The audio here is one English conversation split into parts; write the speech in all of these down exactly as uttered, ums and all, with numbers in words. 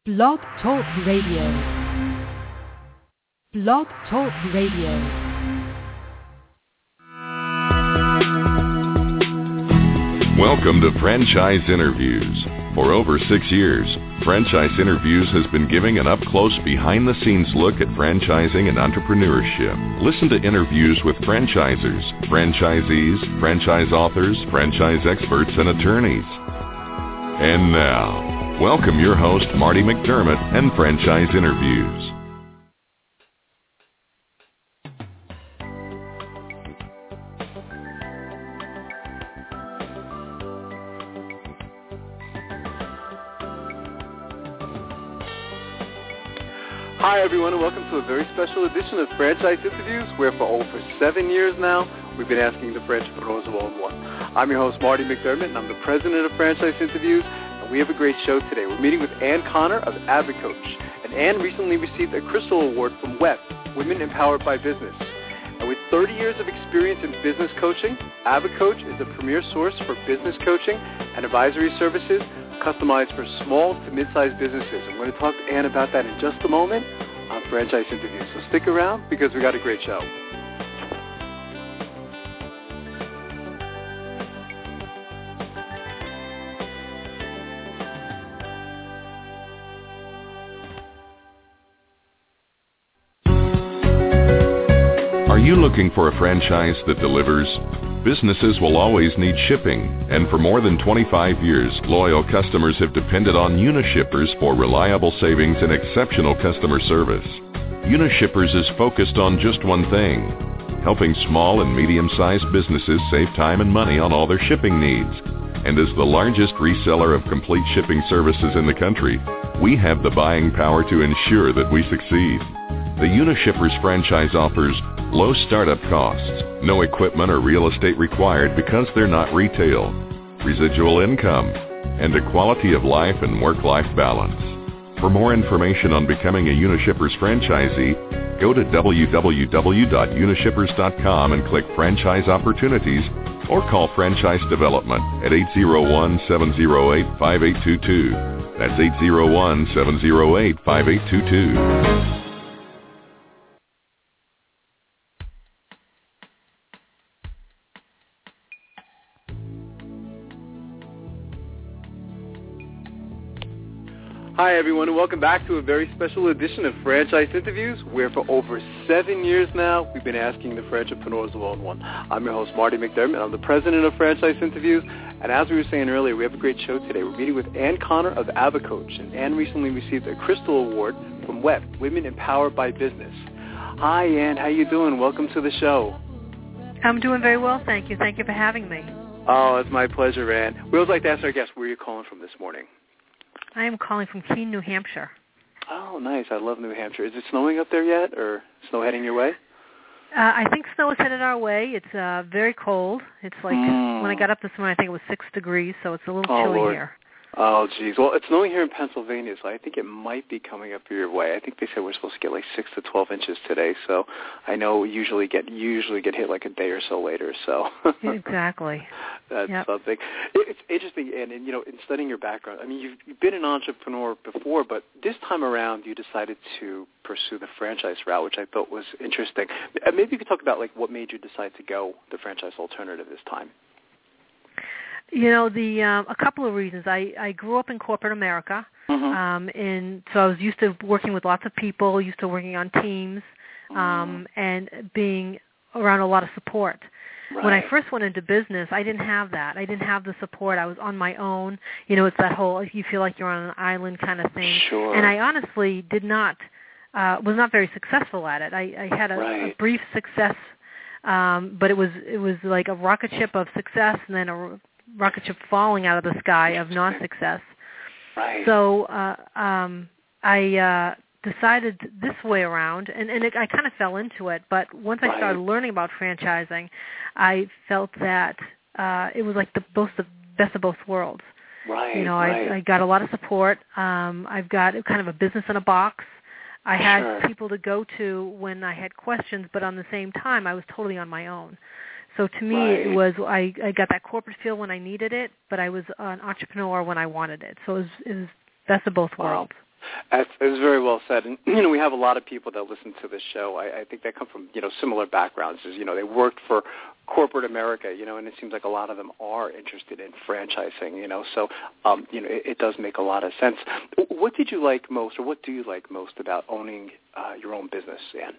Blog Talk Radio. Blog Talk Radio. Welcome to Franchise Interviews. For over six years, Franchise Interviews has been giving an up-close, behind-the-scenes look at franchising and entrepreneurship. Listen to interviews with franchisers, franchisees, franchise authors, franchise experts, and attorneys. And now, welcome your host, Marty McDermott, and Franchise Interviews. Hi everyone, and welcome to a very special edition of Franchise Interviews, where for over seven years now, we've been asking the Franchipreneurs of all in one. I'm your host, Marty McDermott, and I'm the president of Franchise Interviews, and we have a great show today. We're meeting with Ann Connor of AvaCoach, and Ann recently received a Crystal Award from W E B, Women Empowered by Business. And with thirty years of experience in business coaching, AvaCoach is a premier source for business coaching and advisory services customized for small to mid-sized businesses. I'm going to talk to Ann about that in just a moment on Franchise Interviews. So stick around because we got a great show. Are you looking for a franchise that delivers? Businesses will always need shipping, and for more than twenty-five years, loyal customers have depended on Unishippers for reliable savings and exceptional customer service. Unishippers is focused on just one thing: helping small and medium-sized businesses save time and money on all their shipping needs. And as the largest reseller of complete shipping services in the country, we have the buying power to ensure that we succeed. The Unishippers franchise offers low startup costs, no equipment or real estate required because they're not retail, residual income, and a quality of life and work-life balance. For more information on becoming a Unishippers franchisee, go to w w w dot unishippers dot com and click Franchise Opportunities, or call Franchise Development at eight zero one, seven zero eight, five eight two two. That's eight zero one, seven zero eight, five eight two two. Hi everyone, and welcome back to a very special edition of Franchise Interviews, where for over seven years now, we've been asking the Franchipreneurs of all in one. I'm your host, Marty McDermott. I'm the president of Franchise Interviews, and as we were saying earlier, we have a great show today. We're meeting with Ann Connor of AvaCoach, and Ann recently received a Crystal Award from W E B, Women Empowered by Business. Hi Ann, how you doing? Welcome to the show. I'm doing very well, thank you. Thank you for having me. Oh, it's my pleasure, Ann. We always like to ask our guests, where are you calling from this morning? I am calling from Keene, New Hampshire. Oh, nice. I love New Hampshire. Is it snowing up there yet, or snow heading your way? Uh, I think snow is headed our way. It's uh, very cold. It's like, mm. when I got up this morning, I think it was six degrees, so it's a little oh, chilly Lord. here. Oh, geez. Well, it's snowing here in Pennsylvania, so I think it might be coming up your way. I think they said we're supposed to get like six to twelve inches today, so I know we usually get usually get hit like a day or so later. So exactly. That's yep. something. It's interesting, and, and, you know, in studying your background, I mean, you've, you've been an entrepreneur before, but this time around you decided to pursue the franchise route, which I thought was interesting. Maybe you could talk about, like, what made you decide to go the franchise alternative this time. You know, the um, a couple of reasons. I, I grew up in corporate America, mm-hmm. um, and so I was used to working with lots of people, used to working on teams, um, mm. and being around a lot of support. Right. When I first went into business, I didn't have that. I didn't have the support. I was on my own. You know, it's that whole you feel like you're on an island kind of thing. Sure. And I honestly did not, uh, was not very successful at it. I, I had a, right. a brief success, um, but it was it was like a rocket ship of success and then a rocket ship falling out of the sky of non-success. Right. So uh, um, I uh, decided this way around, and, and it, I kind of fell into it, but once I right. started learning about franchising, I felt that uh, it was like the both the best of both worlds. Right, you know, right. I, I got a lot of support. Um, I've got kind of a business in a box. I had sure. people to go to when I had questions, but on the same time, I was totally on my own. So to me, right. it was I, I got that corporate feel when I needed it, but I was an entrepreneur when I wanted it. So it was, it was best of both wow. worlds. That's, that's very well said. And, you know, we have a lot of people that listen to this show. I, I think they come from, you know, similar backgrounds. As, you know, they worked for corporate America, you know, and it seems like a lot of them are interested in franchising, you know. So, um, you know, it, it does make a lot of sense. What did you like most, or what do you like most about owning uh, your own business, Ann?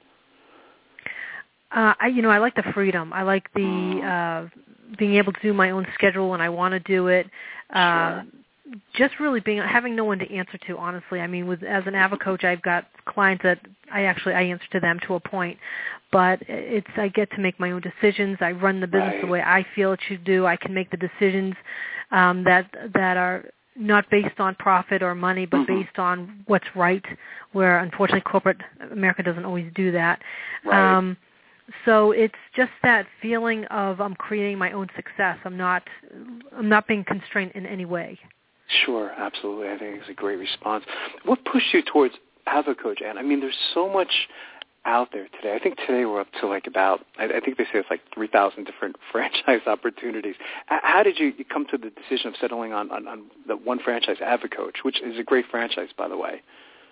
Uh, I, you know, I like the freedom. I like the uh, being able to do my own schedule when I want to do it. Uh, sure. Just really being having no one to answer to, honestly. I mean, with as an AvaCoach, I've got clients that I actually I answer to them to a point, but it's I get to make my own decisions. I run the business right. the way I feel it should do. I can make the decisions um, that that are not based on profit or money, but mm-hmm. based on what's right. Where unfortunately, corporate America doesn't always do that. Right. Um, So it's just that feeling of I'm creating my own success. I'm not I'm not being constrained in any way. Sure, absolutely. I think it's a great response. What pushed you towards AvaCoach, Ann? I mean, there's so much out there today. I think today we're up to like about, I, I think they say it's like three thousand different franchise opportunities. How did you come to the decision of settling on, on, on the one franchise, AvaCoach, which is a great franchise, by the way?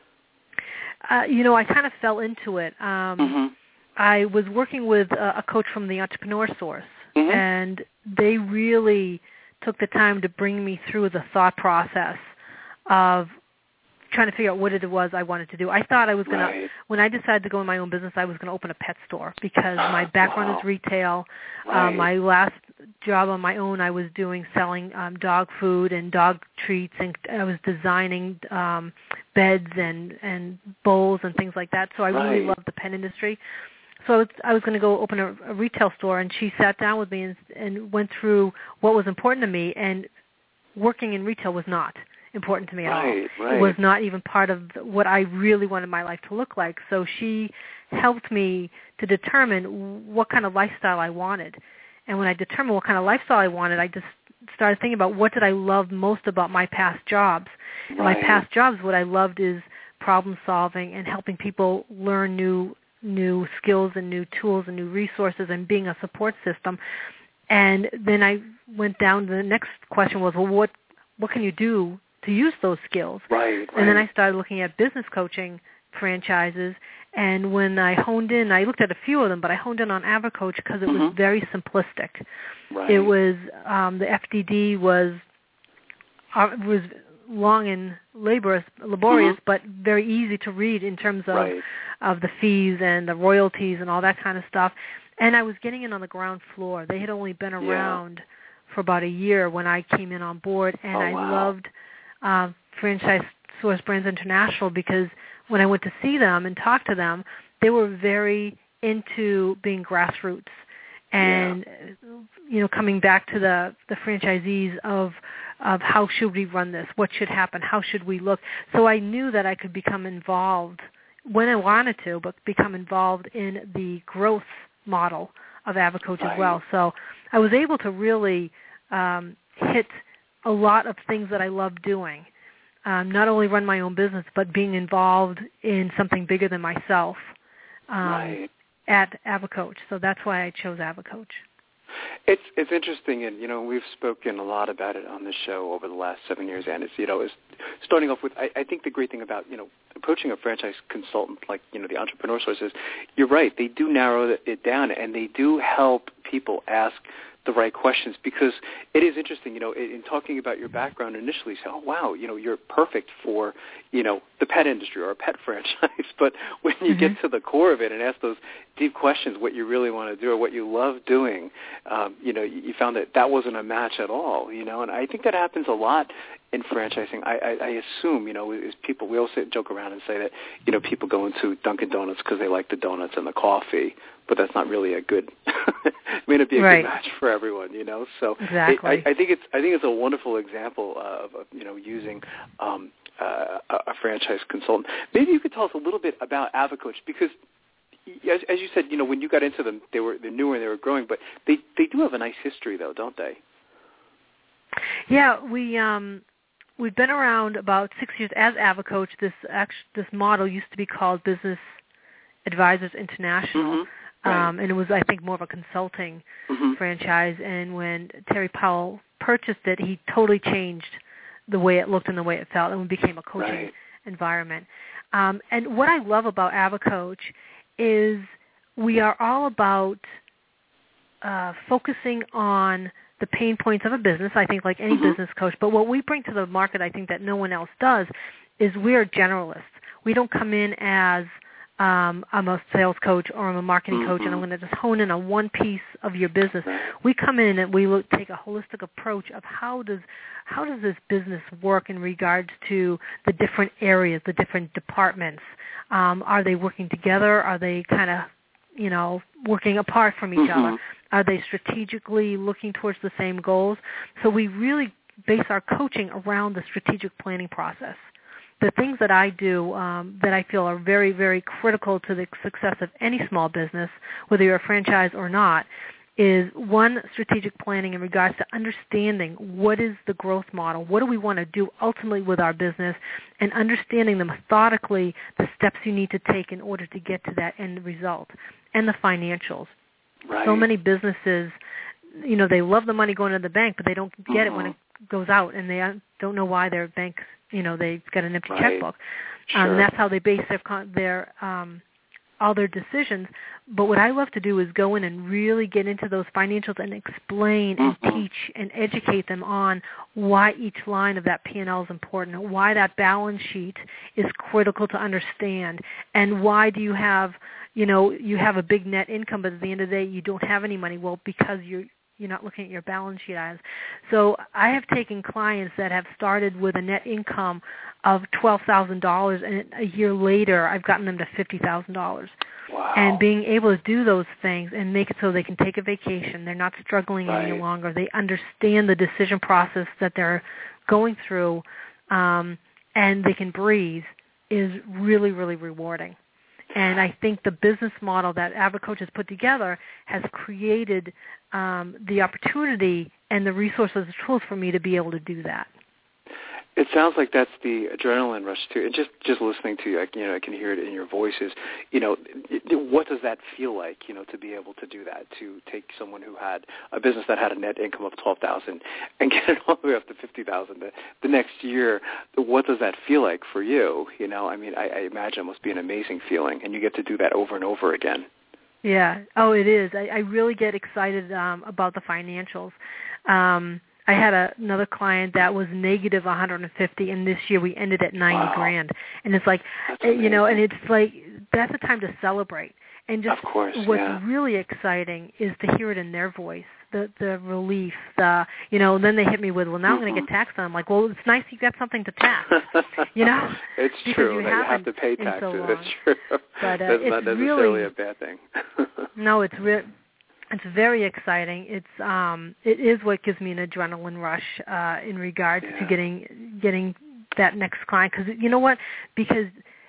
Uh, you know, I kind of fell into it. Um, mm-hmm. I was working with a, a coach from the Entrepreneur Source, mm-hmm. and they really took the time to bring me through the thought process of trying to figure out what it was I wanted to do. I thought I was going right. to, when I decided to go in my own business, I was going to open a pet store because my background wow. is retail. Right. Um, my last job on my own, I was doing selling um, dog food and dog treats, and I was designing um, beds and, and bowls and things like that. So I right. really loved the pet industry. So I was, I was going to go open a, a retail store, and she sat down with me and, and went through what was important to me, and working in retail was not important to me at right, all. Right. It was not even part of what I really wanted my life to look like. So she helped me to determine what kind of lifestyle I wanted. And when I determined what kind of lifestyle I wanted, I just started thinking about what did I love most about my past jobs. And right. my past jobs, what I loved is problem solving and helping people learn new new skills and new tools and new resources and being a support system. And then I went down, the next question was, well, what what can you do to use those skills? Right, right. And then I started looking at business coaching franchises. And when I honed in, I looked at a few of them, but I honed in on AvaCoach because it mm-hmm. was very simplistic. Right. It was, um, the F D D was uh, was long and laborious, laborious mm-hmm. but very easy to read in terms of right. of the fees and the royalties and all that kind of stuff. And I was getting in on the ground floor. They had only been around yeah. for about a year when I came in on board, and oh, I wow. loved uh, Franchise Source Brands International because when I went to see them and talk to them, they were very into being grassroots and yeah. you know, coming back to the the franchisees of of how should we run this, what should happen, how should we look. So I knew that I could become involved when I wanted to, but become involved in the growth model of AvaCoach right. as well. So I was able to really um, hit a lot of things that I love doing. Um, not only run my own business, but being involved in something bigger than myself um, right. at AvaCoach. So that's why I chose AvaCoach. It's it's interesting, and you know we've spoken a lot about it on the show over the last seven years. And it's you know is starting off with I, I think the great thing about you know approaching a franchise consultant like you know the Entrepreneur Source is you're right, they do narrow it down and they do help people ask the right questions, because it is interesting, you know, in, in talking about your background initially, say, oh, wow, you know, you're perfect for, you know, the pet industry or a pet franchise. But when you mm-hmm. get to the core of it and ask those deep questions, what you really want to do or what you love doing, um, you know, you, you found that that wasn't a match at all, you know, and I think that happens a lot in franchising. I, I, I assume, you know, is people, we all say, joke around and say that, you know, people go into Dunkin' Donuts because they like the donuts and the coffee, but that's not really a good, may not be a right. good match for everyone, you know. So exactly. it, I, I think it's I think it's a wonderful example of, of you know using um, uh, a franchise consultant. Maybe you could tell us a little bit about AvaCoach, because as, as you said, you know, when you got into them, they were they're newer and they were growing, but they they do have a nice history, though, don't they? Yeah, we um, we've been around about six years as AvaCoach. This act, this model used to be called Business Advisors International. Mm-hmm. Right. Um, and it was, I think, more of a consulting mm-hmm. franchise. And when Terry Powell purchased it, he totally changed the way it looked and the way it felt, and we became a coaching right. environment. Um, and what I love about AvaCoach is we are all about uh, focusing on the pain points of a business, I think like any mm-hmm. business coach. But what we bring to the market, I think that no one else does, is we're generalists. We don't come in as um, I'm a sales coach or I'm a marketing mm-hmm. coach and I'm going to just hone in on one piece of your business. We come in and we look, take a holistic approach of how does how does this business work in regards to the different areas, the different departments. Um, are they working together? Are they kind of, you know, working apart from each mm-hmm. other? Are they strategically looking towards the same goals? So we really base our coaching around the strategic planning process. The things that I do um, that I feel are very, very critical to the success of any small business, whether you're a franchise or not, is one, strategic planning in regards to understanding what is the growth model, what do we want to do ultimately with our business, and understanding the methodically the steps you need to take in order to get to that end result, and the financials. Right. So many businesses, you know, they love the money going to the bank, but they don't get mm-hmm. it when it goes out, and they don't know why their bank, you know, they've got an empty right. checkbook. Sure. Um, and that's how they base their their um, all their decisions. But what I love to do is go in and really get into those financials and explain mm-hmm. and teach and educate them on why each line of that P and L is important, why that balance sheet is critical to understand, and why do you have, you know, you have a big net income, but at the end of the day you don't have any money. Well, because you're you're not looking at your balance sheet items. So I have taken clients that have started with a net income of twelve thousand dollars, and a year later I've gotten them to fifty thousand dollars. Wow. And being able to do those things and make it so they can take a vacation, they're not struggling right. any longer. They understand the decision process that they're going through, um, and they can breathe, is really, really rewarding. And I think the business model that AvaCoach has put together has created um, the opportunity and the resources and tools for me to be able to do that. It sounds like that's the adrenaline rush too. And just just listening to you, I, you know, I can hear it in your voices. You know, it, what does that feel like? You know, to be able to do that, to take someone who had a business that had a net income of twelve thousand and get it all the way up to fifty thousand the, the next year. What does that feel like for you? You know, I mean, I, I imagine it must be an amazing feeling, and you get to do that over and over again. Yeah. Oh, it is. I, I really get excited um, about the financials. Um, I had a, another client that was negative one hundred fifty, and this year we ended at ninety wow. grand. And it's like, you know, and it's like that's a time to celebrate. And just of course, what's yeah. really exciting is to hear it in their voice, the the relief, the, you know, and then they hit me with, well, now mm-hmm. I'm going to get taxed on. I'm like, well, it's nice you got something to tax, you know. It's true. You, that you have to pay taxes. So it's true. But, uh, That's it's not necessarily really, a bad thing. No, it's real. It's very exciting. It's um, it is what gives me an adrenaline rush uh, in regards yeah. to getting getting that next client. Because you know what? Because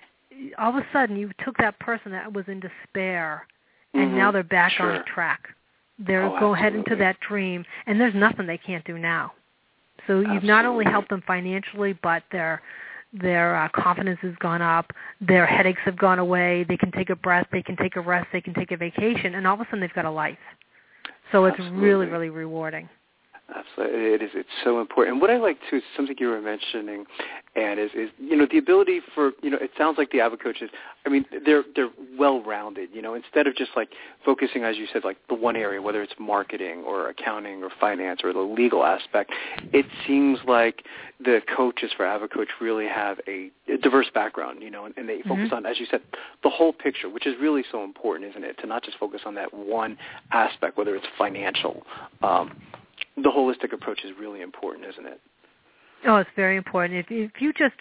all of a sudden you took that person that was in despair, and mm-hmm. now they're back sure. on track. They're oh, go ahead into that dream, and there's nothing they can't do now. So you've absolutely. not only helped them financially, but their their uh, confidence has gone up, their headaches have gone away, they can take a breath, they can take a rest, they can take a vacation, and all of a sudden they've got a life. So it's absolutely. really, really rewarding. Absolutely, it is. It's so important. And what I like too is something you were mentioning, and is, is you know the ability for you know it sounds like the AvaCoaches. I mean, they're they're well-rounded. You know, instead of just like focusing, as you said, like the one area, whether it's marketing or accounting or finance or the legal aspect, it seems like the coaches for AvaCoach really have a, a diverse background. You know, and, and they focus mm-hmm. on, as you said, the whole picture, which is really so important, isn't it? To not just focus on that one aspect, whether it's financial. Um, The holistic approach is really important, isn't it? Oh, it's very important. If, if you just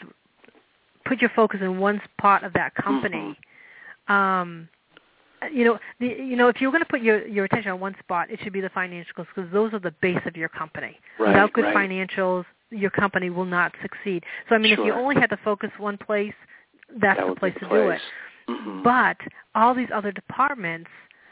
put your focus in one part of that company, mm-hmm. um, you know, the, you know, if you're going to put your, your attention on one spot, it should be the financials because those are the base of your company. Right, Without good right. financials, your company will not succeed. So, I mean, sure. if you only had to focus one place, that's that the place the to place. do it. Mm-hmm. But all these other departments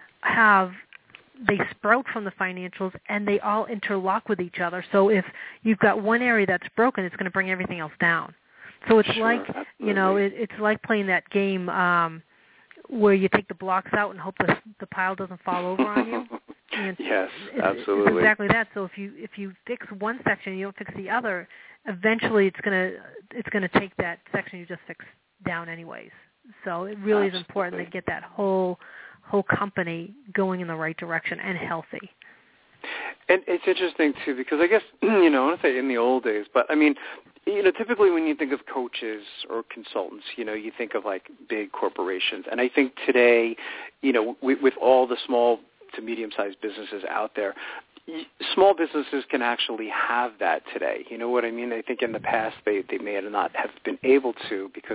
have they sprout from the financials, and they all interlock with each other. So if you've got one area that's broken, it's going to bring everything else down. So it's sure, like, absolutely. you know, it, it's like playing that game um, where you take the blocks out and hope the, the pile doesn't fall over on you. And yes, it's, absolutely. It's exactly that. So if you if you fix one section and you don't fix the other, eventually it's going to it's going to take that section you just fixed down anyways. So it really Absolutely. Is important to get that whole whole company going in the right direction and healthy. And it's interesting, too, because I guess, you know, I want to say in the old days, but, I mean, you know, typically when you think of coaches or consultants, you know, you think of, like, big corporations. And I think today, you know, with, with all the small to medium-sized businesses out there, small businesses can actually have that today. You know what I mean? I think in the past they, they may not have been able to because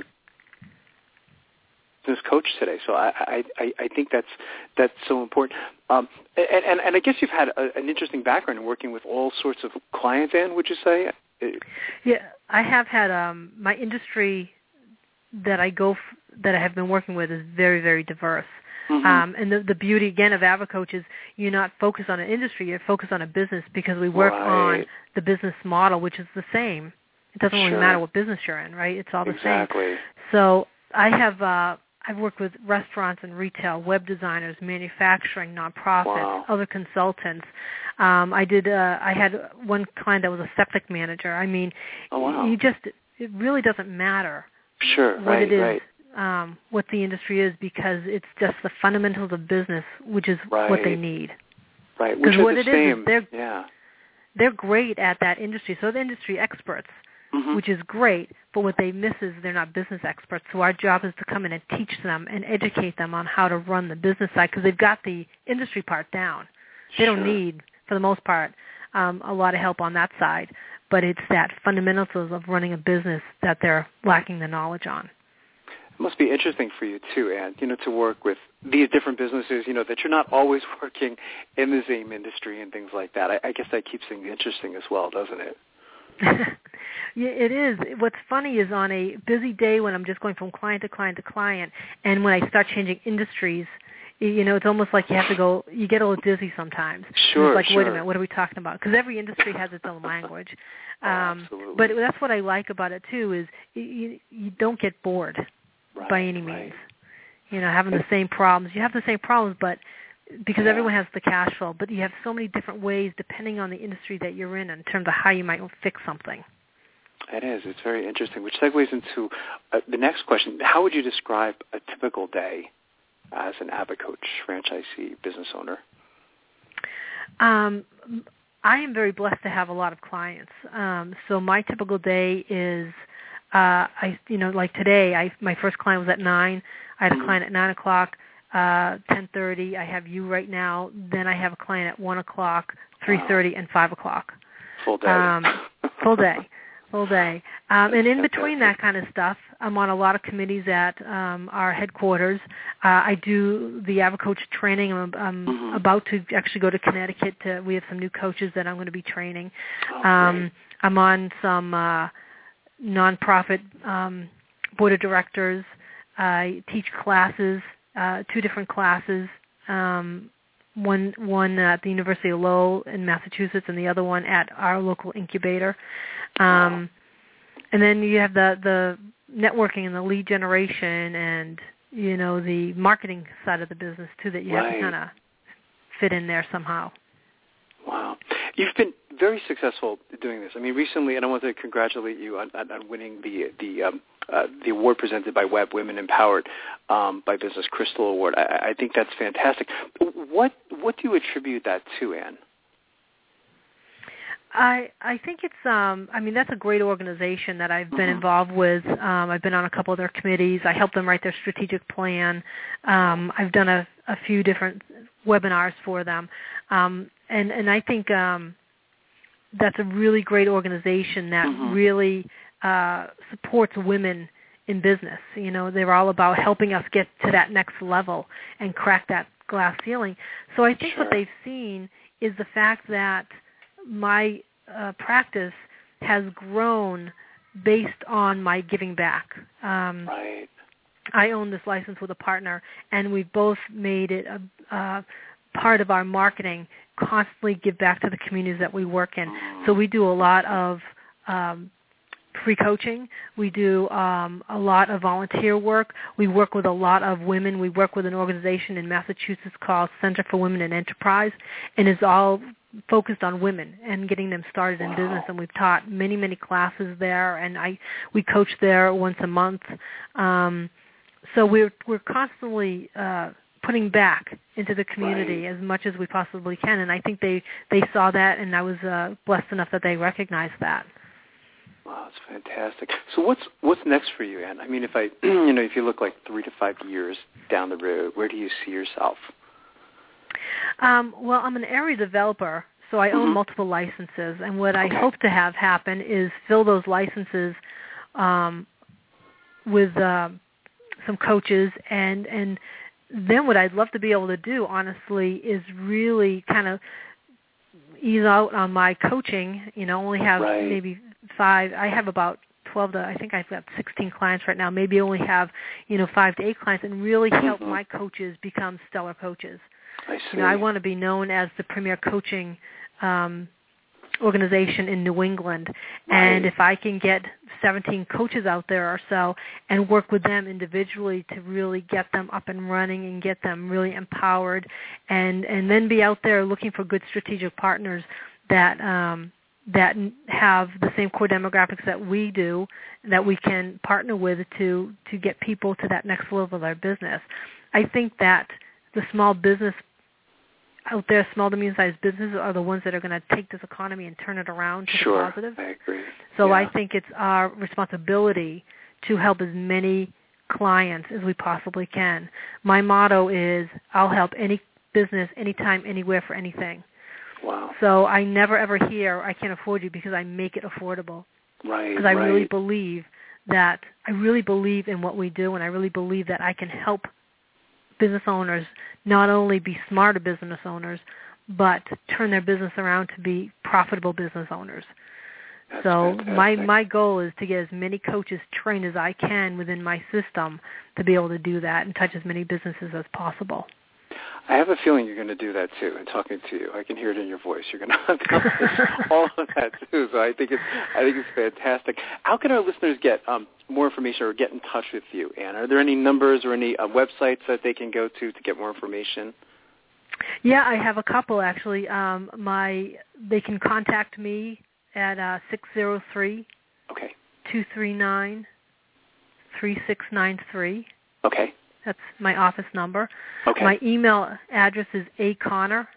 this coach today. So I, I, I think that's that's so important. Um, and, and, and I guess you've had a, an interesting background in working with all sorts of clients, Ann, would you say? Yeah, I have had um, my industry that I go f- that I have been working with is very, very diverse. Mm-hmm. Um, and the, the beauty, again, of AvaCoach is you're not focused on an industry, you're focused on a business because we work right. on the business model, which is the same. It doesn't sure. really matter what business you're in, right? It's all the exactly. same. So I have uh, I've worked with restaurants and retail, web designers, manufacturing, nonprofits, wow. other consultants. Um, I did. Uh, I had one client that was a septic manager. I mean, oh, wow. you just it really doesn't matter sure, what right, it is. Right. Um, what the industry is because it's just the fundamentals of business, which is right. what they need. Right, which are what the it same. Is, is they're, yeah. they're great at that industry, so they're industry experts, mm-hmm. which is great, but what they miss is they're not business experts, so our job is to come in and teach them and educate them on how to run the business side because they've got the industry part down. They sure. don't need, for the most part, um, a lot of help on that side, but it's that fundamentals of running a business that they're lacking the knowledge on. It must be interesting for you, too, Ann, you know, to work with these different businesses, you know, that you're not always working in the same industry and things like that. I, I guess that keeps things interesting as well, doesn't it? Yeah, it is. What's funny is on a busy day when I'm just going from client to client to client, and when I start changing industries, you know, it's almost like you have to go, you get a little dizzy sometimes. Sure, It's like, sure. wait a minute, what are we talking about? Because every industry has its own language. oh, um, absolutely. But that's what I like about it, too, is you, you don't get bored. Right, by any means. Right. You know, having the same problems. You have the same problems, but because yeah. everyone has the cash flow, but you have so many different ways depending on the industry that you're in in terms of how you might fix something. It is. It's very interesting, which segues into uh, the next question. How would you describe a typical day as an AvaCoach franchisee business owner? Um, I am very blessed to have a lot of clients. Um, so my typical day is Uh, I, you know, like today, I my first client was at nine. I had a mm-hmm. client at nine o'clock, uh, ten thirty. I have you right now. Then I have a client at one o'clock, three thirty, wow. and five o'clock. Full day. Um, full day, full day. Um, and in fantastic. between that kind of stuff, I'm on a lot of committees at um, our headquarters. Uh, I do the AvaCoach training. I'm, I'm mm-hmm. about to actually go to Connecticut. To, we have some new coaches that I'm going to be training. Oh, um, I'm on some. Uh, nonprofit um, board of directors. I teach classes, uh, two different classes, um, one one at the University of Lowell in Massachusetts and the other one at our local incubator. Um, wow. And then you have the, the networking and the lead generation and, you know, the marketing side of the business, too, that you right. have to kind of fit in there somehow. Wow. You've been very successful doing this. I mean, recently, and I want to congratulate you on, on, on winning the the um, uh, the award presented by Web Women Empowered um, by Business Crystal Award. I, I think that's fantastic. What what do you attribute that to, Ann? I I think it's um I mean that's a great organization that I've been mm-hmm. involved with. Um, I've been on a couple of their committees. I help them write their strategic plan. Um, I've done a, a few different webinars for them, um, and and I think um, that's a really great organization that mm-hmm. really uh, supports women in business. You know, they're all about helping us get to that next level and crack that glass ceiling. So I think sure. what they've seen is the fact that my uh, practice has grown based on my giving back. Um, right. I own this license with a partner, and we've both made it a, a part of our marketing, constantly give back to the communities that we work in. So we do a lot of um, free coaching. We do um, a lot of volunteer work. We work with a lot of women. We work with an organization in Massachusetts called Center for Women in Enterprise, and it's all focused on women and getting them started in wow. business. And we've taught many, many classes there, and I we coach there once a month. Um, so we're we're constantly uh, putting back into the community right. as much as we possibly can. And I think they, they saw that, and I was uh, blessed enough that they recognized that. Wow, that's fantastic. So what's what's next for you, Ann? I mean, if I, you know, if you look like three to five years down the road, where do you see yourself? Um, well, I'm an area developer, so I own mm-hmm. multiple licenses, and what I okay. hope to have happen is fill those licenses um, with uh, some coaches, and and then what I'd love to be able to do, honestly, is really kind of ease out on my coaching. You know, only have right. maybe five. I have about twelve to, I think I've got sixteen clients right now. Maybe only have, you know, five to eight clients, and really help mm-hmm. my coaches become stellar coaches. I see. You know, I want to be known as the premier coaching um, organization in New England, right. and if I can get seventeen coaches out there or so and work with them individually to really get them up and running and get them really empowered, and and then be out there looking for good strategic partners that um, that have the same core demographics that we do, that we can partner with to to get people to that next level of their business. I think that the small business out there, small to medium-sized businesses, are the ones that are going to take this economy and turn it around to sure. the positive. I agree. So yeah. I think it's our responsibility to help as many clients as we possibly can. My motto is, I'll help any business, anytime, anywhere, for anything. Wow. So I never ever hear, I can't afford you, because I make it affordable. Right, Because I right. really believe that, I really believe in what we do, and I really believe that I can help business owners not only be smarter business owners, but turn their business around to be profitable business owners. That's so fantastic. my my goal is to get as many coaches trained as I can within my system to be able to do that and touch as many businesses as possible. I have a feeling you're going to do that too. In talking to you, I can hear it in your voice. You're going to accomplish all of that too. So I think it's I think it's fantastic. How can our listeners get um, more information or get in touch with you, Ann? Are there any numbers or any uh, websites that they can go to to get more information? Yeah, I have a couple actually. Um, my they can contact me at uh, six zero three, okay. two three nine, three six nine three. Okay. That's my office number. Okay. My email address is a connor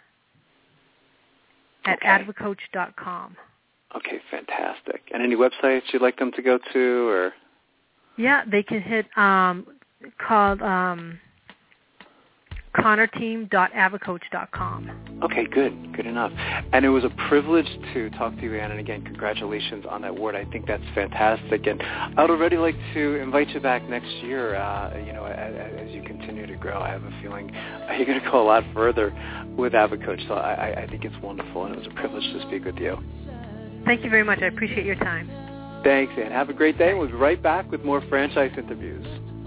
at okay. advocoach dot com. Okay, fantastic. And any websites you'd like them to go to, or? Yeah, they can hit um, called um, connor team dot advocoach dot com. Okay, good. Good enough. And it was a privilege to talk to you, Ann, and again, congratulations on that award. I think that's fantastic. And I'd already like to invite you back next year, uh, you know, as, as you continue to grow. I have a feeling you're going to go a lot further with Advocoach, so I, I think it's wonderful, and it was a privilege to speak with you. Thank you very much. I appreciate your time. Thanks, Ann. Have a great day. We'll be right back with more franchise interviews.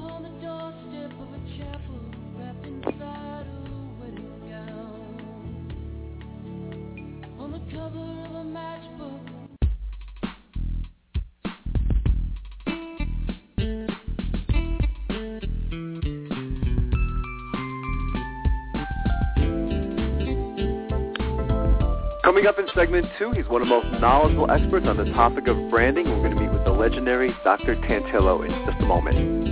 Coming up in segment two, he's one of the most knowledgeable experts on the topic of branding. We're going to meet with the legendary Doctor Tantillo in just a moment.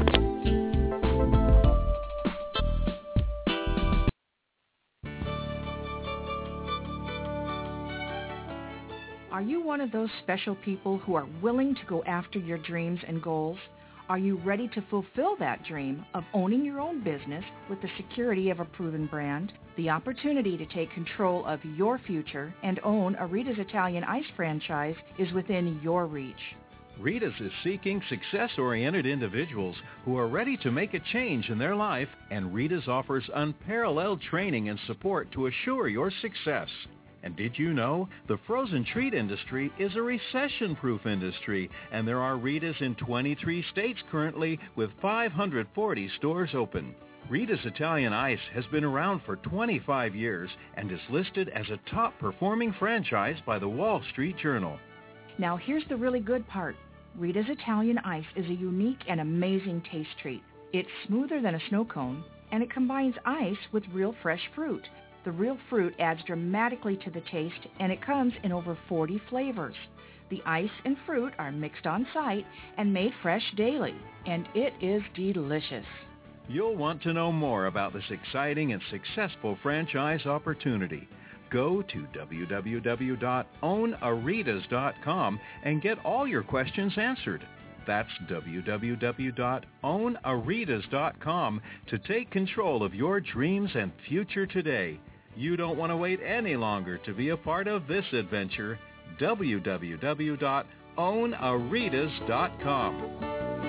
Are you one of those special people who are willing to go after your dreams and goals? Are you ready to fulfill that dream of owning your own business with the security of a proven brand? The opportunity to take control of your future and own a Rita's Italian Ice franchise is within your reach. Rita's is seeking success-oriented individuals who are ready to make a change in their life, and Rita's offers unparalleled training and support to assure your success. And did you know the frozen treat industry is a recession-proof industry, and there are Rita's in twenty-three states currently with five hundred forty stores open. Rita's Italian Ice has been around for twenty-five years and is listed as a top-performing franchise by the Wall Street Journal. Now here's the really good part. Rita's Italian Ice is a unique and amazing taste treat. It's smoother than a snow cone, and it combines ice with real fresh fruit. The real fruit adds dramatically to the taste, and it comes in over forty flavors. The ice and fruit are mixed on site and made fresh daily, and it is delicious. You'll want to know more about this exciting and successful franchise opportunity. Go to w w w dot own aretas dot com and get all your questions answered. That's w w w dot own aretas dot com to take control of your dreams and future today. You don't want to wait any longer to be a part of this adventure. w w w dot own aretas dot com.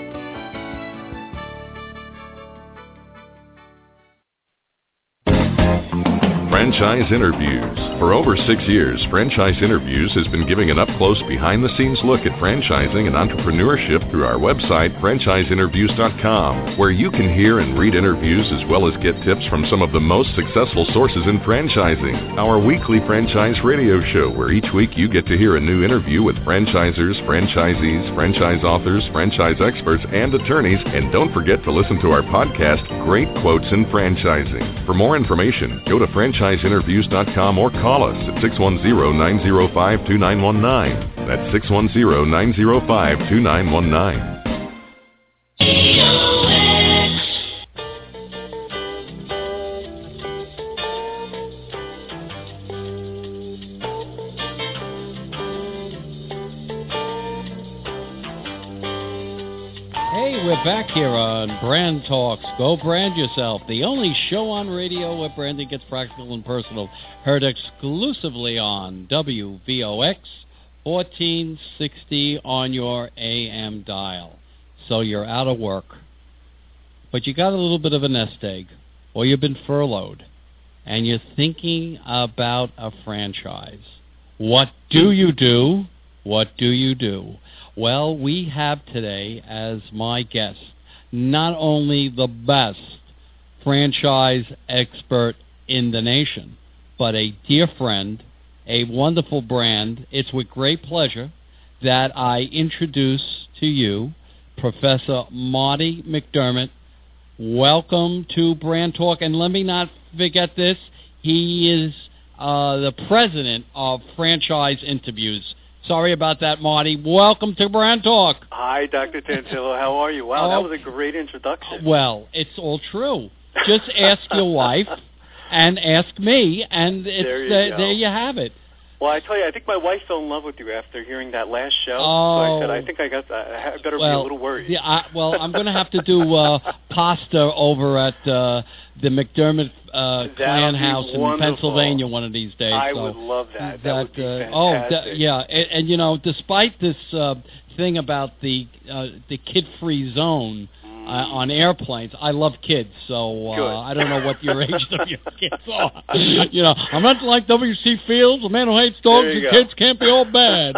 Franchise Interviews. For over six years, Franchise Interviews has been giving an up-close, behind-the-scenes look at franchising and entrepreneurship through our website, franchise interviews dot com, where you can hear and read interviews as well as get tips from some of the most successful sources in franchising. Our weekly franchise radio show, where each week you get to hear a new interview with franchisers, franchisees, franchise authors, franchise experts, and attorneys. And don't forget to listen to our podcast, Great Quotes in Franchising. For more information, go to franchise interviews dot com or call us at six one zero, nine zero five, two nine one nine. That's six one zero, nine zero five, two nine one nine. We're back here on Brand Talks. Go brand yourself. The only show on radio where branding gets practical and personal. Heard exclusively on W V O X fourteen sixty on your A M dial. So you're out of work, but you got a little bit of a nest egg, or you've been furloughed, and you're thinking about a franchise. What do you do? What do you do? Well, we have today as my guest not only the best franchise expert in the nation, but a dear friend, a wonderful brand. It's with great pleasure that I introduce to you Professor Marty McDermott. Welcome to Brand Talk. And let me not forget this. He is uh, the president of Franchise Interviews. Sorry about that, Marty. Welcome to Brand Talk. Hi, Doctor Tantillo. How are you? Wow, oh, that was a great introduction. Well, it's all true. Just ask your wife and ask me, and it's, there, you uh, there you have it. Well, I tell you, I think my wife fell in love with you after hearing that last show. Oh, so I said, I think I got. I better well, be a little worried. Yeah, I, well, I'm going to have to do uh, pasta over at uh, the McDermott uh, Clan House in Pennsylvania one of these days. I so would love that. That, that would be uh, fantastic. Oh, that, yeah, and, and you know, despite this uh, thing about the uh, the kid-free zone. Uh, on airplanes, I love kids, so uh, I don't know what your age of your kids are. You know, I'm not like W C Fields, a man who hates dogs and go. Kids can't be all bad.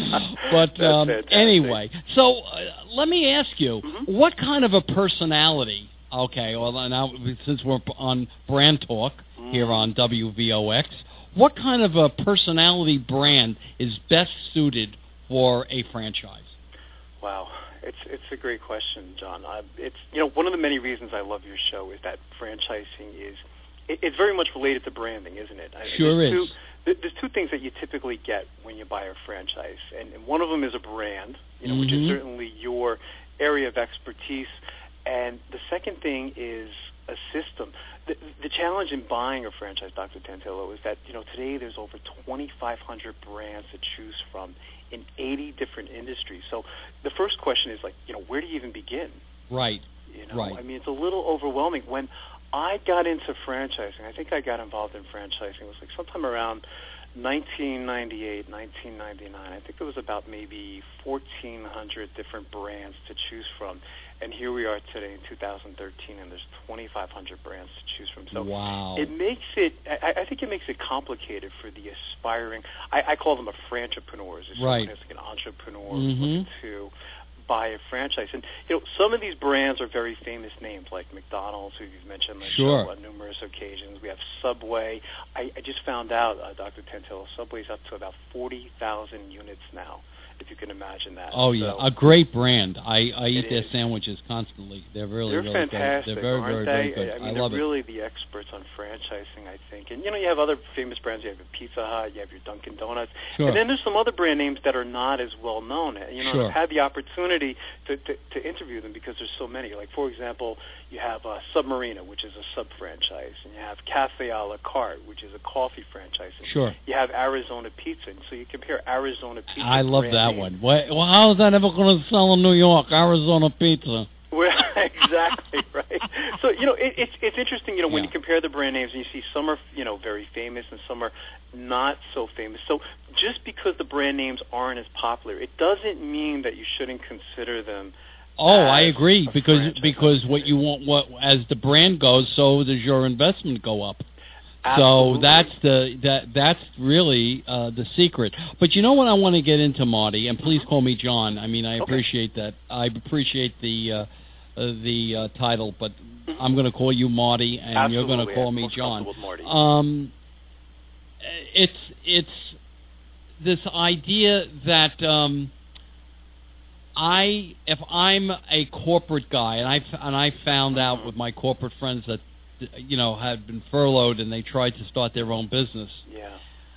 But um, anyway, so uh, let me ask you, mm-hmm. what kind of a personality, okay, well, now since we're on Brand Talk mm. here on W V O X, what kind of a personality brand is best suited for a franchise? Wow. It's it's a great question, John. Uh, it's you know one of the many reasons I love your show is that franchising is it, it's very much related to branding, isn't it? Sure there's is. Two, there's two things that you typically get when you buy a franchise, and, and one of them is a brand, you know, mm-hmm. which is certainly your area of expertise, and the second thing is a system. The, the challenge in buying a franchise, Doctor Tantillo, is that you know today there's over twenty-five hundred brands to choose from in eighty different industries. So the first question is like, you know, where do you even begin? Right. You know, right. I mean, it's a little overwhelming. When I got into franchising, I think I got involved in franchising. It was like sometime around nineteen ninety-eight, nineteen ninety-nine. I think there was about maybe fourteen hundred different brands to choose from. And here we are today in two thousand thirteen, and there's twenty-five hundred brands to choose from. So wow. it makes it, I, I think it makes it complicated for the aspiring, I, I call them a franchipreneurs. It's right. Someone who's like an entrepreneur mm-hmm. looking to buy a franchise. And, you know, some of these brands are very famous names, like McDonald's, who you've mentioned on the sure. show on numerous occasions. We have Subway. I, I just found out, uh, Doctor Tantillo, Subway's up to about forty thousand units now. if you can imagine that. Oh, so, yeah, a great brand. I, I eat their is. sandwiches constantly. They're really, they're really fantastic, good. They're very, aren't very, they? very good. I mean, I they're love really it. the experts on franchising, I think. And, you know, you have other famous brands. You have your Pizza Hut, you have your Dunkin' Donuts. Sure. And then there's some other brand names that are not as well known. You know, Sure. I've had the opportunity to, to, to interview them because there's so many. Like, for example, you have uh, Submarina, which is a sub-franchise, and you have Cafe a la Carte, which is a coffee franchise. And Sure. You have Arizona Pizza, and so you compare Arizona Pizza. I love brand that names. one. What, well, how is that ever going to sell in New York? Arizona Pizza. Well, exactly right. So you know, it, it's it's interesting. You know, when Yeah. you compare the brand names, and you see some are you know very famous and some are not so famous. So just because the brand names aren't as popular, it doesn't mean that you shouldn't consider them. Oh, I agree, because franchise. because what you want, what as the brand goes, so does your investment go up. Absolutely. So that's the that that's really uh, the secret. But you know what I want to get into, Marty, and please call me John. I mean, I Okay. appreciate that. I appreciate the uh, uh, the uh, title, but Mhm. I'm going to call you Marty, and Absolutely. you're going to call I'm me most John. comfortable with Marty. Um, it's it's this idea that. Um, I if I'm a corporate guy, and I and I found out Mm-hmm. with my corporate friends that you know had been furloughed and they tried to start their own business. Yeah.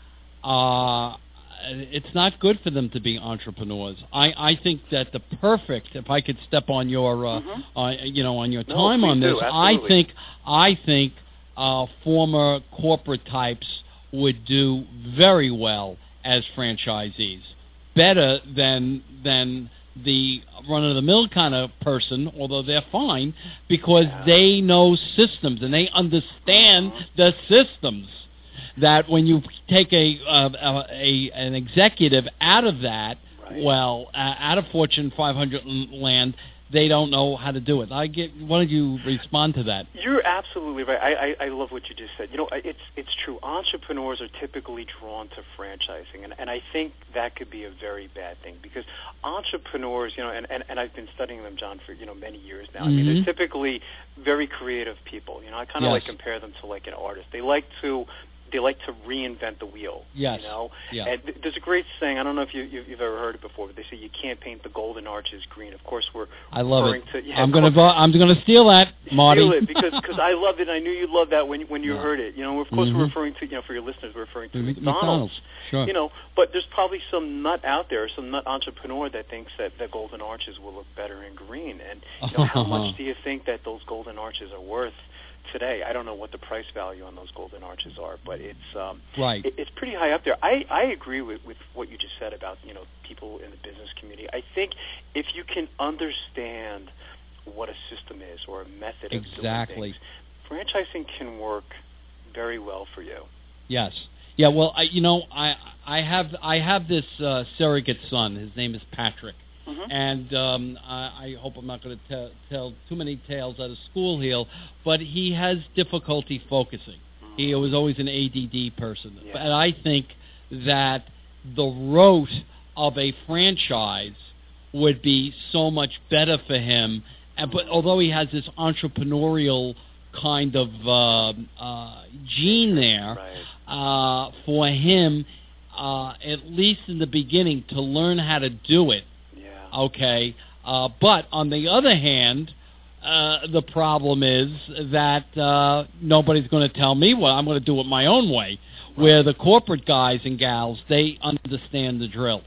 Uh, it's not good for them to be entrepreneurs. I, I think that the perfect, if I could step on your, uh, Mhm. uh, you know, on your No, time please on this, do, I absolutely. think I think uh, former corporate types would do very well as franchisees, better than than the run-of-the-mill kind of person, although they're fine, because Yeah. they know systems and they understand Mhm. the systems. That when you take a, uh, a, a an executive out of that, Right. well, uh, out of Fortune five hundred land, they don't know how to do it. I get. Why don't you respond to that? You're absolutely right. I, I, I love what you just said. You know, it's it's true. Entrepreneurs are typically drawn to franchising, and, and I think that could be a very bad thing because entrepreneurs, you know, and, and, and I've been studying them, John, for you know many years now. I mean, Mhm. they're typically very creative people. You know, I kind of Yes. like compare them to like an artist. They like to they like to reinvent the wheel. Yes. You know, Yeah. and th- there's a great saying. I don't know if you, you you've ever heard it before, but they say you can't paint the golden arches green. Of course, we're I love referring it. to. Yeah, I'm of gonna course- vo- I'm gonna steal that, Marty. Steal it because cause I loved it. And I knew you'd love that when when you Yeah. heard it. You know, of course Mhm. we're referring to you know for your listeners, we're referring to M- McDonald's. McDonald's. Sure. You know, but there's probably some nut out there, some nut entrepreneur that thinks that the golden arches will look better in green. And you know, how much do you think that those golden arches are worth today? I don't know what the price value on those golden arches are, but it's um, Right. it, it's pretty high up there. I, I agree with, with what you just said about you know people in the business community. I think if you can understand what a system is or a method of Exactly. doing things, franchising can work very well for you. Yes. Yeah. Well, I, you know, I I have I have this uh, surrogate son. His name is Patrick. Mm-hmm. And um, I, I hope I'm not going to tell, tell too many tales out of school here, but he has difficulty focusing. Mm-hmm. He was always an A D D person. Yeah. And I think that the root of a franchise would be so much better for him. And, but although he has this entrepreneurial kind of uh, uh, gene there, Right. uh, for him, uh, at least in the beginning, to learn how to do it. Yeah. Okay, uh, but on the other hand, uh, the problem is that uh, nobody's going to tell me what I'm going to do it my own way. Where the corporate guys and gals, they understand the drill.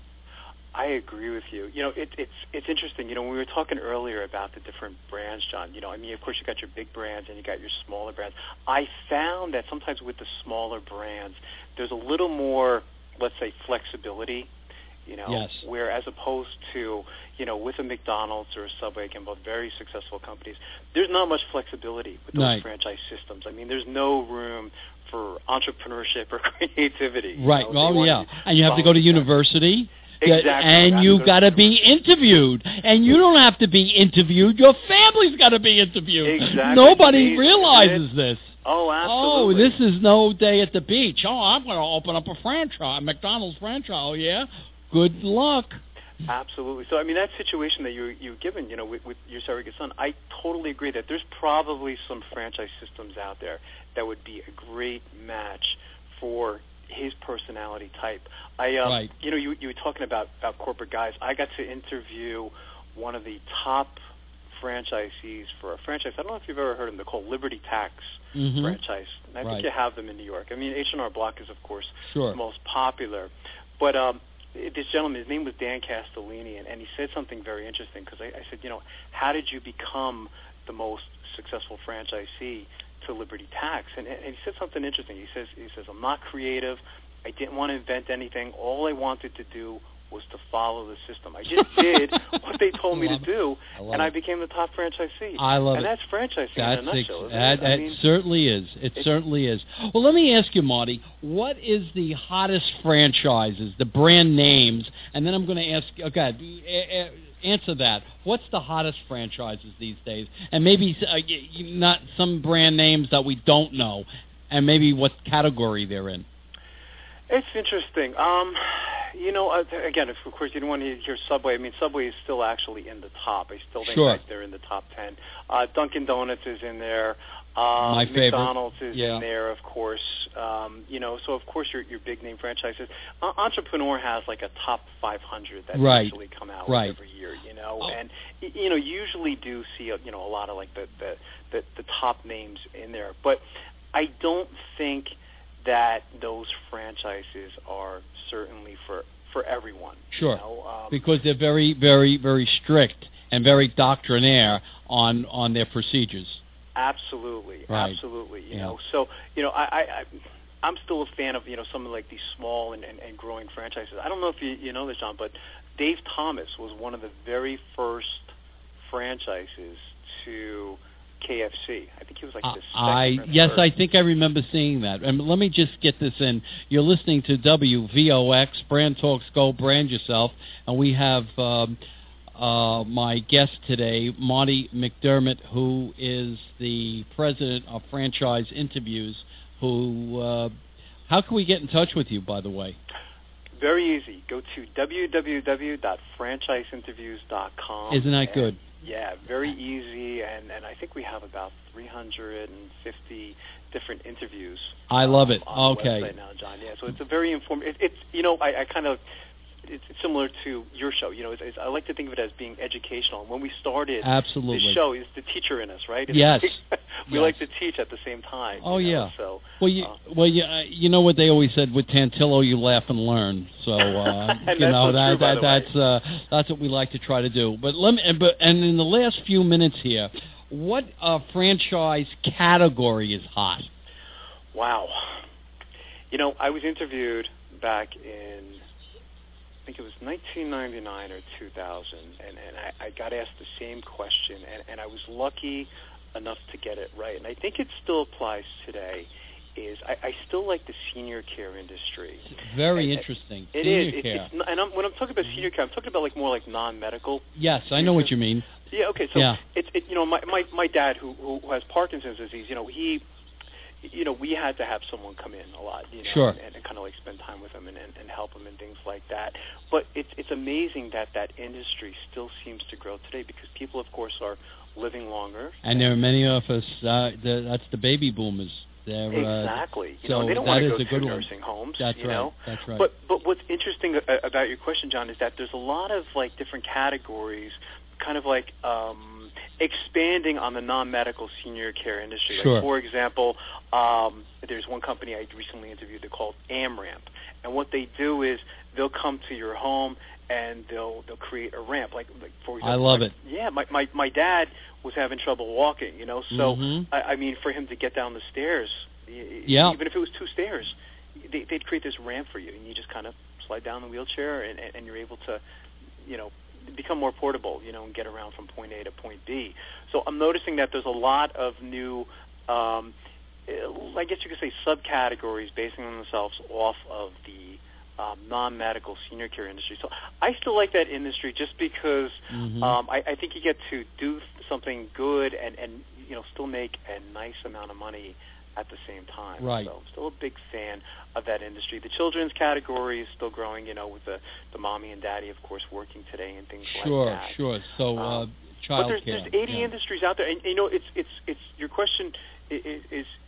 I agree with you. You know, it, it's it's interesting. You know, when we were talking earlier about the different brands, John. You know, I mean, of course, you got your big brands and you got your smaller brands. I found that sometimes with the smaller brands, there's a little more, let's say, flexibility. You know, Yes. where as opposed to, you know, with a McDonald's or a Subway, again, both very successful companies, there's not much flexibility with those Right. franchise systems. I mean, there's no room for entrepreneurship or creativity. you Right. know, they Oh, want yeah. to And you have to go follow to that. university. Exactly. And you got to be interviewed. And you don't have to be interviewed. Your family's got to be interviewed. Exactly. Nobody Amazing, realizes isn't this. Oh, Oh, absolutely. this is no day at the beach. Oh, I'm going to open up a franchise, McDonald's franchise. Oh, yeah? Good luck. Absolutely. So, I mean, that situation that you you've given, you know, with, with your surrogate son, I totally agree that there's probably some franchise systems out there that would be a great match for his personality type. I, um, right. You know, you, you were talking about, about corporate guys. I got to interview one of the top franchisees for a franchise. I don't know if you've ever heard of them. They're called Liberty Tax mm-hmm. franchise. And I right. think you have them in New York. I mean, H and R Block is, of course, sure. the most popular. But um, this gentleman, his name was Dan Castellini, and, and he said something very interesting because I, I said, you know, how did you become the most successful franchisee to Liberty Tax? And, and he said something interesting. He says, he says, I'm not creative. I didn't want to invent anything. All I wanted to do was to follow the system. I just did what they told me to do, I and I became the top franchisee. I love and it. And that's franchising that's in a nutshell, ex- isn't that, it? That I mean, certainly is. It certainly is. Well, let me ask you, Marty, what is the hottest franchises, the brand names, and then I'm going to ask, okay, answer that. What's the hottest franchises these days? And maybe uh, not some brand names that we don't know, and maybe what category they're in. It's interesting. Um, you know, uh, again, if, of course, you don't want to hear Subway. I mean, Subway is still actually in the top. I still think sure. that they're in the top ten. Uh, Dunkin' Donuts is in there. Um, My favorite. McDonald's is yeah. in there, of course. Um, you know, so of course your your big name franchises. Uh, Entrepreneur has like a top five hundred that right. usually come out right. every year. You know, oh. and you know usually do see a, you know a lot of like the, the the the top names in there, but I don't think that those franchises are certainly for, for everyone. Sure, you know? um, because they're very, very, very strict and very doctrinaire on, on their procedures. Absolutely, right. absolutely. You yeah. know, so you know, I, I, I, I'm still a fan of you know some of like these small and, and, and growing franchises. I don't know if you you know this, John, but Dave Thomas was one of the very first franchises to K F C. I think he was like the second I or yes, third. I think I remember seeing that. And let me just get this in. You're listening to W V O X, Brand Talks Go, Brand Yourself, and we have um, uh, my guest today, Marty McDermott, who is the president of Franchise Interviews. Who? Uh, how can we get in touch with you, by the way? Very easy. Go to w w w dot franchise interviews dot com. Isn't that good? Yeah, very easy, and, and I think we have about three hundred fifty different interviews. I love um, it. On okay. the website now, John. Yeah, so it's a very informative. It, it's you know I, I kind of it's similar to your show. You know, it's, it's, I like to think of it as being educational. When we started Absolutely. the show, is the teacher in us, right? It's yes. Like, we yes. like to teach at the same time. Oh you know? yeah. So well, you uh, well you uh, you know what they always said with Tantillo, you laugh and learn. So uh, you know that, true, that that's uh, that's what we like to try to do. But let me but and in the last few minutes here, what uh, franchise category is hot? Wow. You know, I was interviewed back in, I think it was nineteen ninety-nine or two thousand, and, and I, I got asked the same question, and, and I was lucky enough to get it right. And I think it still applies today, is I, I still like the senior care industry. Very and, interesting. It senior is. It, care. It's, and I'm, when I'm talking about senior care, I'm talking about like more like non-medical. Yes, I know what you mean. Yeah, okay. So, yeah. it's it, you know, my, my, my dad, who, who has Parkinson's disease, you know, he... You know, we had to have someone come in a lot, you know, sure. and, and kind of like spend time with him and, and, and help him and things like that. But it's it's amazing that that industry still seems to grow today because people, of course, are living longer. And there are many of us. Uh, the, that's the baby boomers. They're, exactly. Uh, you so know, they don't want to go to good nursing one. homes. That's you right. know? That's right. But but what's interesting about your question, John, is that there's a lot of like different categories, kind of like. Um, expanding on the non-medical senior care industry. Sure. Like, for example, um, there's one company I recently interviewed. They're called AmRamp, and what they do is they'll come to your home and they'll they'll create a ramp. Like, like for example, I love like, it. Yeah, my, my my dad was having trouble walking. You know, so mm-hmm. I, I mean, for him to get down the stairs, yeah. even if it was two stairs, they, they'd create this ramp for you, and you just kind of slide down the wheelchair, and, and, and you're able to, you know. become more portable, you know, and get around from point A to point B. So I'm noticing that there's a lot of new, um, I guess you could say, subcategories basing themselves off of the um, non-medical senior care industry. So I still like that industry just because mm-hmm. um, I, I think you get to do something good and, and, you know, still make a nice amount of money at the same time. Right. So I'm still a big fan of that industry. The children's category is still growing, you know, with the, the mommy and daddy, of course, working today and things sure, like that. Sure, sure. So uh, um, child But there's, care. there's eighty yeah. industries out there. And, you know, it's, it's, it's, your question is, is, is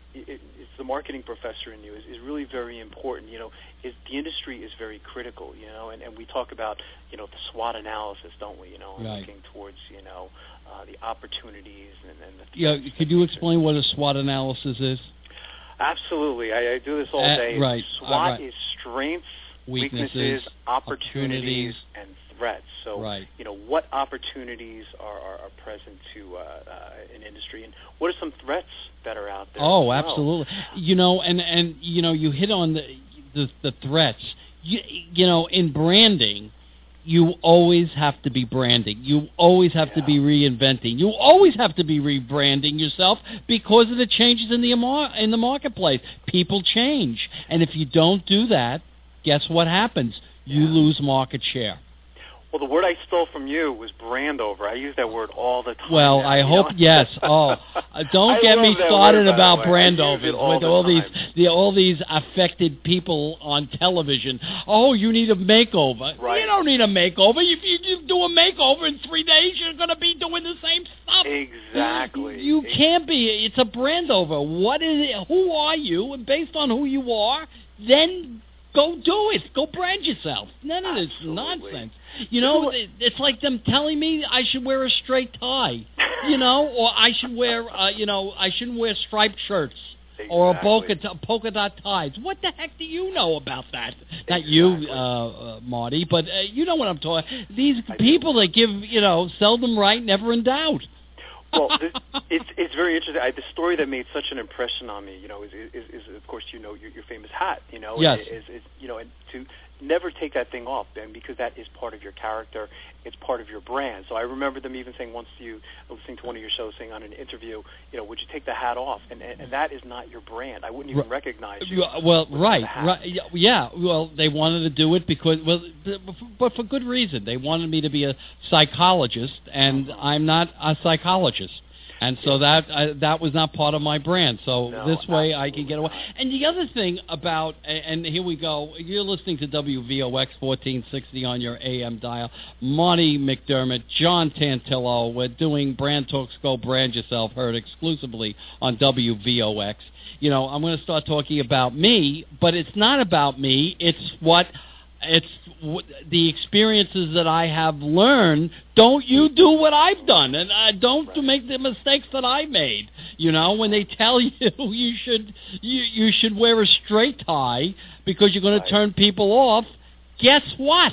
it, it's the marketing professor in you is, is really very important. You know, is the industry is very critical. You know, and, and we talk about you know the SWOT analysis, don't we? You know, right. looking towards you know uh, the opportunities and, and the yeah. Could you explain what a SWOT analysis is? Absolutely, I, I do this all day. Uh, right. SWOT uh, right. is strengths, weaknesses, weaknesses opportunities, opportunities, and threats. So, right. you know, what opportunities are, are, are present to uh, uh, an industry, and what are some threats that are out there? Oh, as well? absolutely. You know, and, and you know, you hit on the the, the threats. You, you know, in branding, you always have to be branding. You always have yeah. to be reinventing. You always have to be rebranding yourself because of the changes in the in the marketplace. People change, and if you don't do that, guess what happens? You yeah. lose market share. Well, the word I stole from you was brand over. I use that word all the time. Well, now, I hope know? yes. Oh, don't get me started word, about brand all overs with all the these time. the all these affected people on television. Oh, you need a makeover. Right. You don't need a makeover. If you, you do a makeover in three days, you're going to be doing the same stuff. Exactly. You can't be. It's a brand over. What is it? Who are you? And based on who you are, then go do it. Go brand yourself. None of this Absolutely. nonsense. You know, it's like them telling me I should wear a straight tie, you know, or I should wear, uh, you know, I shouldn't wear striped shirts exactly. or a polka, t- polka dot ties. What the heck do you know about that? Not exactly. you, uh, uh, Marty, but uh, you know what I'm talking. These I people do. that give, you know, seldom right, never in doubt. Well, this, it's it's very interesting. I, the story that made such an impression on me, you know, is is, is of course you know your, your famous hat, you know, yes. is, is you know, and to never take that thing off, Ben, because that is part of your character. It's part of your brand. So I remember them even saying once to you, listening to one of your shows, saying on an interview, you know, would you take the hat off? And and, and that is not your brand. I wouldn't even R- recognize you. Well, right, right, yeah. Well, they wanted to do it because, well, but for good reason. They wanted me to be a psychologist, and mm-hmm. I'm not a psychologist. And so that uh, that was not part of my brand. So no, this way I can get away. Not. And the other thing about, and here we go, you're listening to W V O X fourteen sixty on your A M dial. Marty McDermott, John Tantillo. We're doing Brand Talks Go Brand Yourself, heard exclusively on W V O X. You know, I'm going to start talking about me, but it's not about me. It's what... It's w- the experiences that I have learned. Don't you do what I've done, and uh, don't right. make the mistakes that I made. You know, when they tell you you should you, you should wear a straight tie because you're going right. to turn people off. Guess what?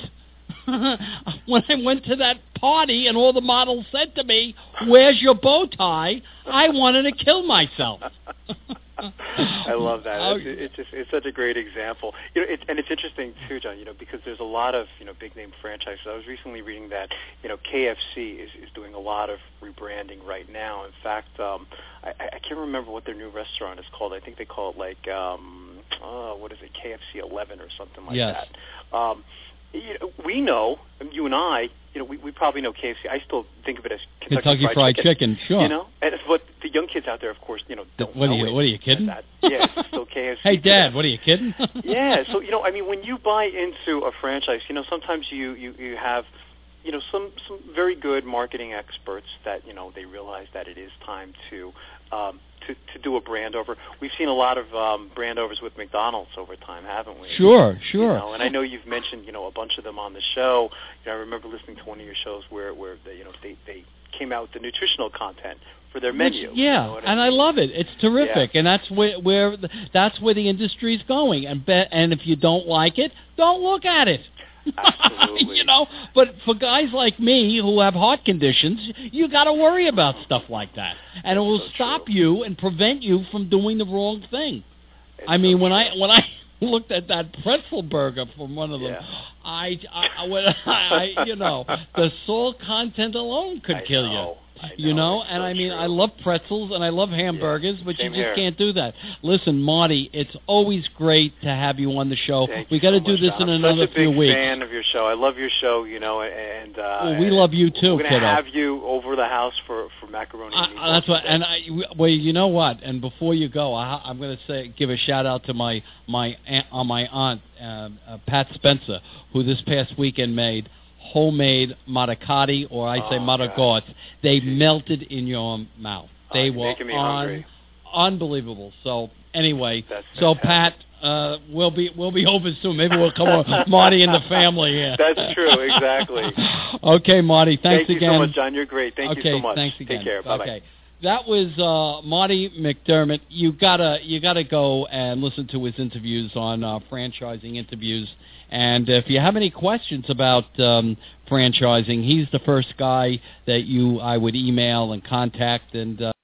When I went to that party and all the models said to me, "Where's your bow tie?" I wanted to kill myself. I love that. Oh, It's, it's just it's such a great example. You know, it, and it's interesting too, John. You know, because there's a lot of you know big name franchises. I was recently reading that you know K F C is, is doing a lot of rebranding right now. In fact, um, I, I can't remember what their new restaurant is called. I think they call it like um, oh, what is it, K F C eleven or something like yes. that. Um, you know, we know, you and I, you know, we, we probably know K F C. I still think of it as Kentucky, Kentucky Fried, Fried Chicken, Chicken, sure. You know, and what the young kids out there, of course, you know, don't what know are you? it. What are you kidding? That. Yeah, it's still K F C. Hey, Dad, what are you kidding? Yeah, so you know, I mean, when you buy into a franchise, you know, sometimes you you you have, you know, some some very good marketing experts that you know they realize that it is time to. Um, To, to do a brand over. We've seen a lot of um, brand overs with McDonald's over time, haven't we? Sure, sure. You know, and I know you've mentioned, you know, a bunch of them on the show. You know, I remember listening to one of your shows where, where they, you know, they, they came out with the nutritional content for their menu. Which, yeah, you know and I, mean? I love it. It's terrific, yeah. and that's where, where the, that's where the industry's going. And be, and if you don't like it, don't look at it. Absolutely. You know, but for guys like me who have heart conditions, you got to worry about stuff like that, and it will so stop true. you and prevent you from doing the wrong thing. It's I mean, so when true. I when I looked at that pretzel burger from one of them, yeah. I, I, when I, you know, the salt content alone could I kill know. you. I know. You know, It's and so I mean, true. I love pretzels and I love hamburgers, Yeah, but you same just here. can't do that. Listen, Marty, it's always great to have you on the show. Thank We you got to so do much, this John. in I'm another such a big few weeks. fan of your show. I love your show, you know, and uh, Well, we love you too, we're gonna kiddo. have you over the house for for macaroni. And Uh, that's what, and I. Well, you know what? And before you go, I, I'm going to say, give a shout out to my my aunt, uh, my aunt uh, uh, Pat Spencer, who this past weekend made homemade manicotti, or I say Oh, manicotti. They Jeez. melted in your mouth. Oh, They you're were making me on hungry. unbelievable. So anyway, That's so fantastic. Pat, uh, we'll be we'll be open soon. Maybe we'll come on Marty and the family here. That's true, exactly. Okay, Marty. Thanks Thank again. you so much, John. You're great. Thank okay, you so much. Thanks again. Take care. Bye bye. Okay. That was uh, Marty McDermott. You gotta you gotta go and listen to his interviews on uh, franchising interviews. And if you have any questions about um, franchising, he's the first guy that you I would email and contact. And uh,